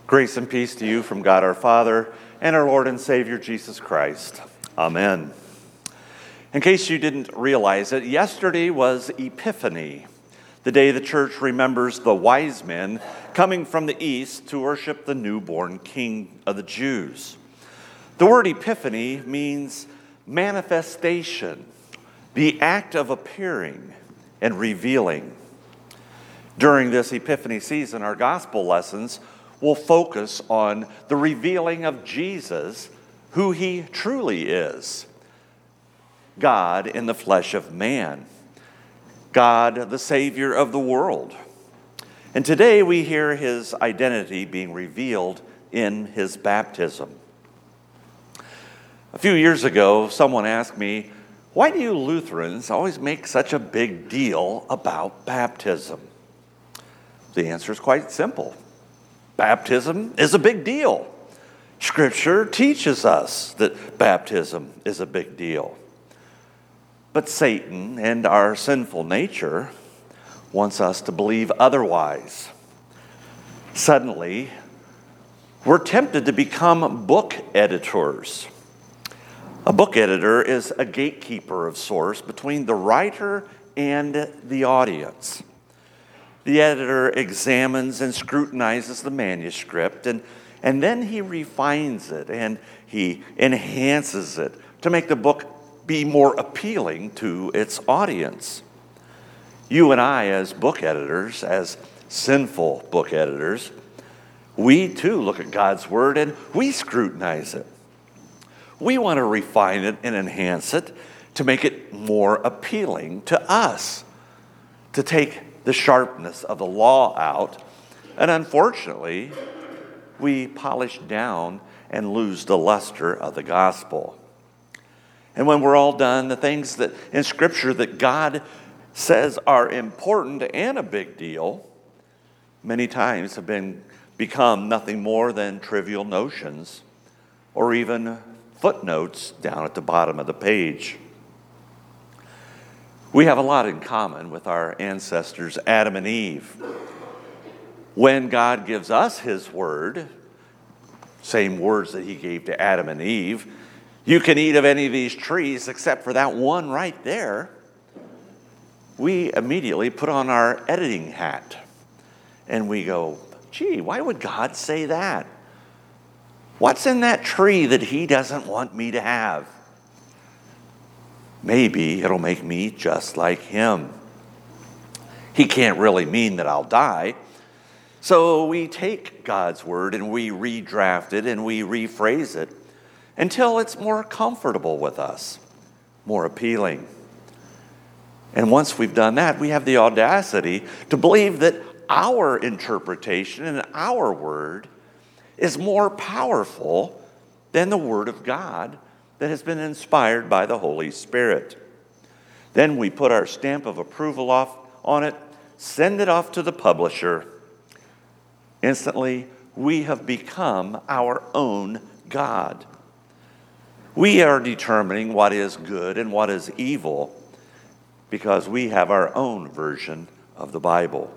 Grace and peace to you from God our Father and our Lord and Savior Jesus Christ. Amen. In case you didn't realize it, yesterday was Epiphany, the day the church remembers the wise men coming from the east to worship the newborn King of the Jews. The word epiphany means manifestation, the act of appearing and revealing. During this Epiphany season, our gospel lessons will focus on the revealing of Jesus, who he truly is. God in the flesh of man. God, the Savior of the world. And today we hear his identity being revealed in his baptism. A few years ago, someone asked me, why do you Lutherans always make such a big deal about baptism? The answer is quite simple. Baptism is a big deal. Scripture teaches us that baptism is a big deal. But Satan and our sinful nature wants us to believe otherwise. Suddenly, we're tempted to become book editors. A book editor is a gatekeeper of sorts between the writer and the audience. The editor examines and scrutinizes the manuscript, and then he refines it and he enhances it to make the book be more appealing to its audience. You and I, as book editors, as sinful book editors, we too look at God's Word and we scrutinize it. We want to refine it and enhance it to make it more appealing to us, to take the sharpness of the law out, and unfortunately, we polish down and lose the luster of the gospel. And when we're all done, the things that in Scripture that God says are important and a big deal, many times have become nothing more than trivial notions or even footnotes down at the bottom of the page. We have a lot in common with our ancestors, Adam and Eve. When God gives us his word, same words that he gave to Adam and Eve, you can eat of any of these trees except for that one right there, we immediately put on our editing hat and we go, gee, why would God say that? What's in that tree that he doesn't want me to have? Maybe it'll make me just like him. He can't really mean that I'll die. So we take God's word and we redraft it and we rephrase it until it's more comfortable with us, more appealing. And once we've done that, we have the audacity to believe that our interpretation and our word is more powerful than the word of God that has been inspired by the Holy Spirit. Then we put our stamp of approval on it, send it off to the publisher. Instantly, we have become our own God. We are determining what is good and what is evil because we have our own version of the Bible.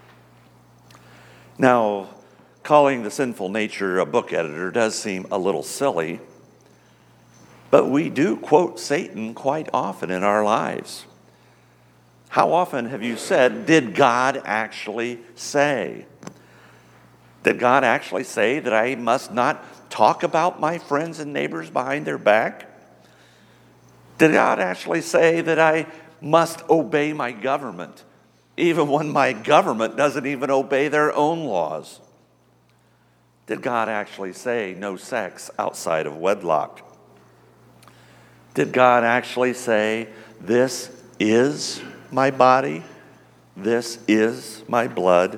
Now, calling the sinful nature a book editor does seem a little silly, but we do quote Satan quite often in our lives. How often have you said, did God actually say? Did God actually say that I must not talk about my friends and neighbors behind their back? Did God actually say that I must obey my government, even when my government doesn't even obey their own laws? Did God actually say no sex outside of wedlock? Did God actually say, this is my body, this is my blood?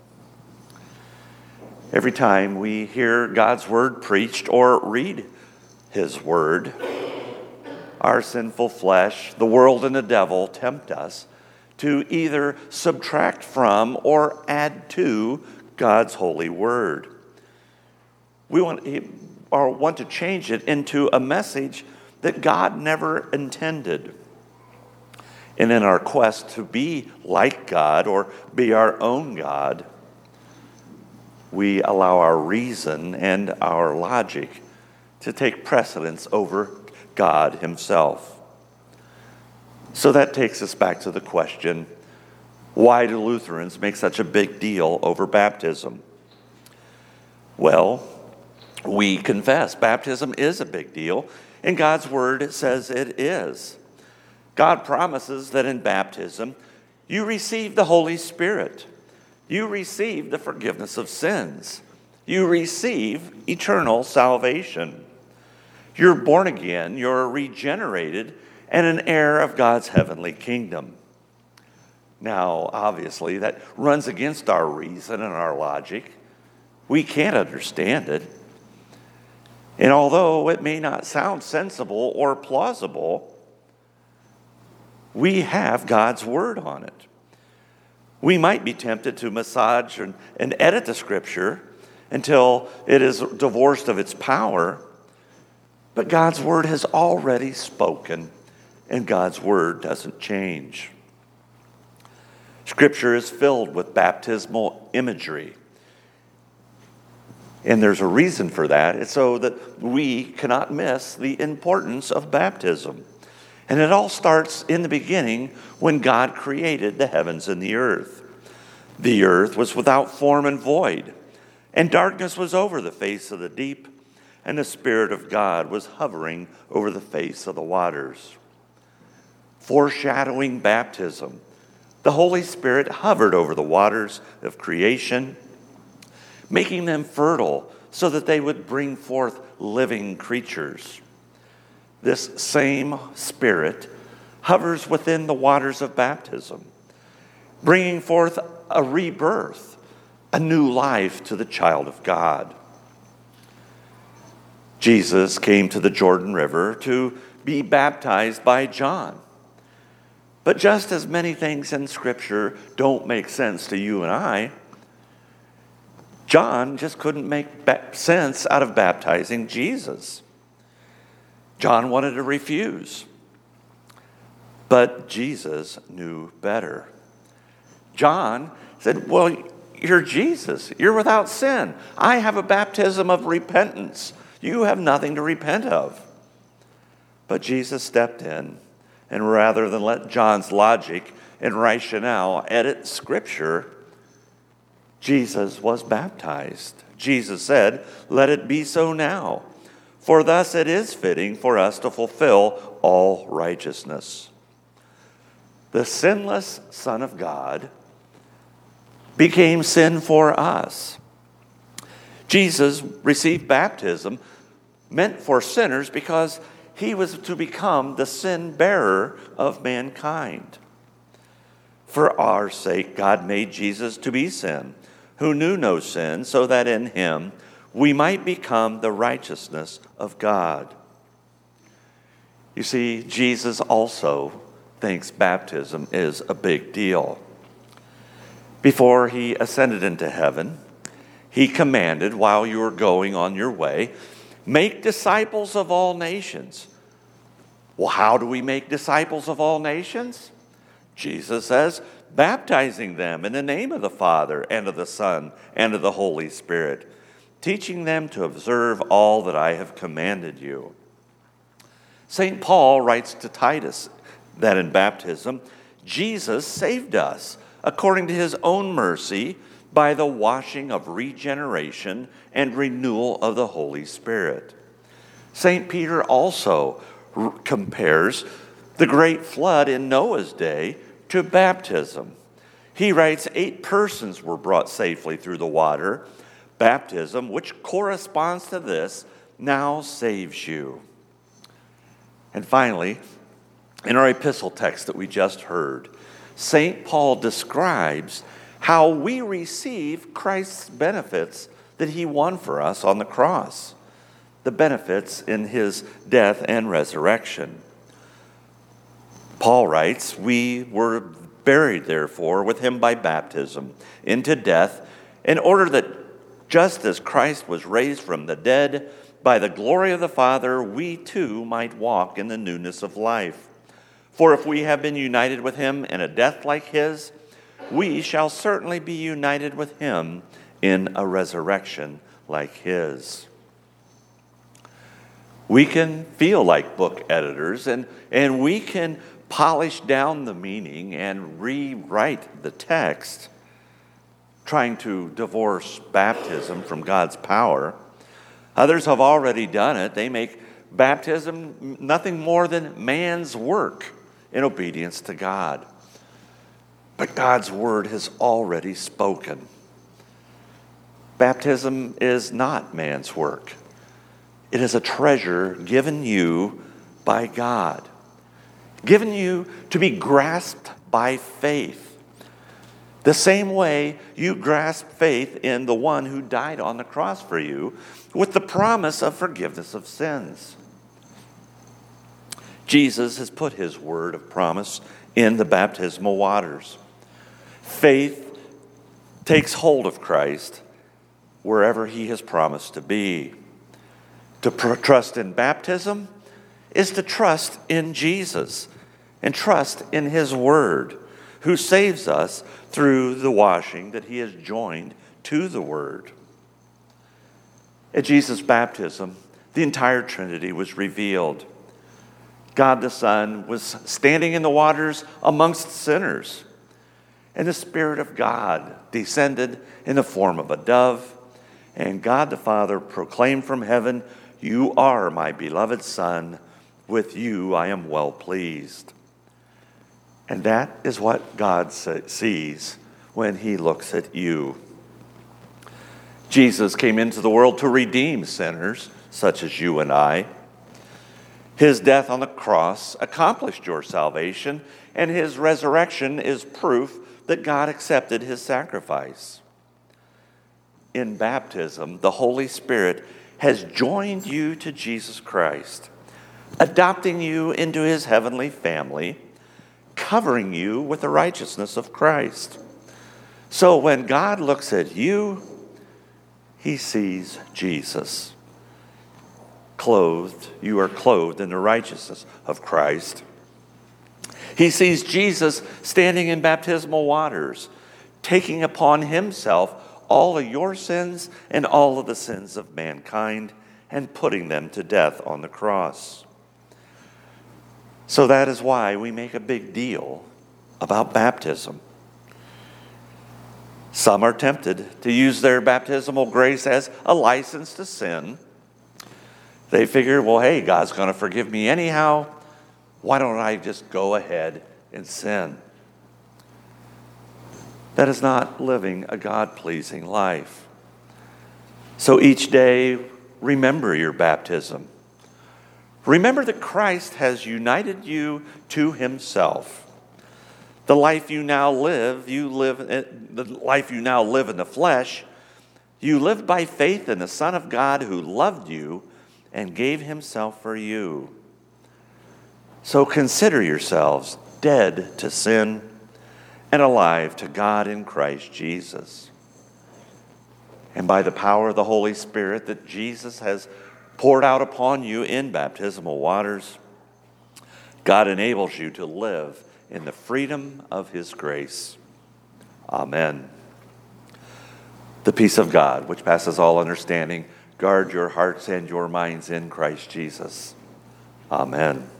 Every time we hear God's word preached or read his word, our sinful flesh, the world, and the devil tempt us to either subtract from or add to God's holy word. We want to change it into a message that God never intended. And in our quest to be like God or be our own God, we allow our reason and our logic to take precedence over God himself. So that takes us back to the question, why do Lutherans make such a big deal over baptism? Well, we confess baptism is a big deal, and God's word says it is. God promises that in baptism, you receive the Holy Spirit. You receive the forgiveness of sins. You receive eternal salvation. You're born again, you're regenerated, and an heir of God's heavenly kingdom. Now, obviously, that runs against our reason and our logic. We can't understand it. And although it may not sound sensible or plausible, we have God's word on it. We might be tempted to massage and edit the scripture until it is divorced of its power, but God's word has already spoken, and God's word doesn't change. Scripture is filled with baptismal imagery. And there's a reason for that. It's so that we cannot miss the importance of baptism. And it all starts in the beginning when God created the heavens and the earth. The earth was without form and void, and darkness was over the face of the deep, and the Spirit of God was hovering over the face of the waters. Foreshadowing baptism, the Holy Spirit hovered over the waters of creation, making them fertile so that they would bring forth living creatures. This same Spirit hovers within the waters of baptism, bringing forth a rebirth, a new life to the child of God. Jesus came to the Jordan River to be baptized by John. But just as many things in Scripture don't make sense to you and I, John just couldn't make sense out of baptizing Jesus. John wanted to refuse, but Jesus knew better. John said, well, you're Jesus. You're without sin. I have a baptism of repentance. You have nothing to repent of. But Jesus stepped in, and rather than let John's logic and rationale edit Scripture, Jesus was baptized. Jesus said, let it be so now, for thus it is fitting for us to fulfill all righteousness. The sinless Son of God became sin for us. Jesus received baptism meant for sinners because he was to become the sin bearer of mankind. For our sake, God made Jesus to be sin, who knew no sin, so that in him we might become the righteousness of God. You see, Jesus also thinks baptism is a big deal. Before he ascended into heaven, he commanded, while you were going on your way, make disciples of all nations. Well, how do we make disciples of all nations? Jesus says, baptizing them in the name of the Father and of the Son and of the Holy Spirit, teaching them to observe all that I have commanded you. St. Paul writes to Titus that in baptism, Jesus saved us according to his own mercy by the washing of regeneration and renewal of the Holy Spirit. St. Peter also compares the great flood in Noah's day to baptism. He writes, 8 persons were brought safely through the water. Baptism, which corresponds to this, now saves you. And finally, in our epistle text that we just heard, St. Paul describes how we receive Christ's benefits that he won for us on the cross, the benefits in his death and resurrection. Paul writes, we were buried, therefore, with him by baptism into death, in order that just as Christ was raised from the dead by the glory of the Father, we too might walk in the newness of life. For if we have been united with him in a death like his, we shall certainly be united with him in a resurrection like his. We can feel like book editors, and we can polish down the meaning and rewrite the text, trying to divorce baptism from God's power. Others have already done it. They make baptism nothing more than man's work in obedience to God. But God's word has already spoken. Baptism is not man's work. It is a treasure given you by God, given you to be grasped by faith. The same way you grasp faith in the one who died on the cross for you with the promise of forgiveness of sins. Jesus has put his word of promise in the baptismal waters. Faith takes hold of Christ wherever he has promised to be. To trust in baptism is to trust in Jesus and trust in his word, who saves us through the washing that he has joined to the word. At Jesus' baptism, the entire Trinity was revealed. God the Son was standing in the waters amongst sinners, and the Spirit of God descended in the form of a dove, and God the Father proclaimed from heaven, "You are my beloved Son, with you I am well pleased." And that is what God sees when he looks at you. Jesus came into the world to redeem sinners such as you and I. His death on the cross accomplished your salvation, and his resurrection is proof that God accepted his sacrifice. In baptism, the Holy Spirit has joined you to Jesus Christ, adopting you into his heavenly family, covering you with the righteousness of Christ. So when God looks at you, he sees Jesus. You are clothed in the righteousness of Christ. He sees Jesus standing in baptismal waters, taking upon himself all of your sins and all of the sins of mankind, and putting them to death on the cross. So that is why we make a big deal about baptism. Some are tempted to use their baptismal grace as a license to sin. They figure, well, hey, God's going to forgive me anyhow. Why don't I just go ahead and sin? That is not living a God-pleasing life. So each day, remember your baptism. Remember that Christ has united you to himself. The life you now live, the life you now live in the flesh, you live by faith in the Son of God who loved you and gave himself for you. So consider yourselves dead to sin and alive to God in Christ Jesus. And by the power of the Holy Spirit that Jesus has poured out upon you in baptismal waters, God enables you to live in the freedom of his grace. Amen. The peace of God, which passes all understanding, guard your hearts and your minds in Christ Jesus. Amen.